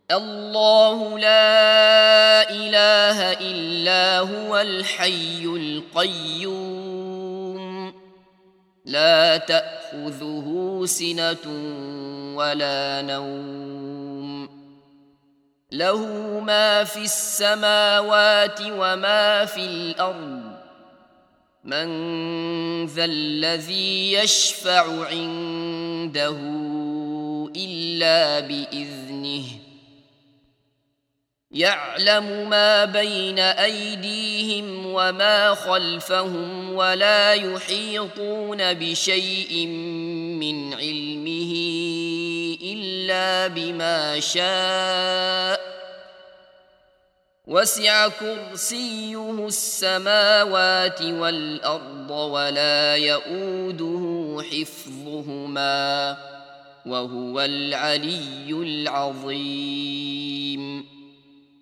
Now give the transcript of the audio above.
الله لا إله إلا هو الحي القيوم لا تأخذه سنة ولا نوم له ما في السماوات وما في الأرض من ذا الذي يشفع عنده إلا بإذنه يعلم ما بين أيديهم وما خلفهم ولا يحيطون بشيء من علمه إلا بما شاء وسع كرسيه السماوات والأرض ولا يؤوده حفظهما وهو العلي العظيم.